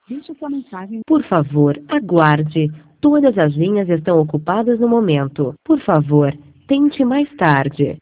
Deixe sua mensagem. Por favor, aguarde. Todas as linhas estão ocupadas no momento. Por favor, tente mais tarde.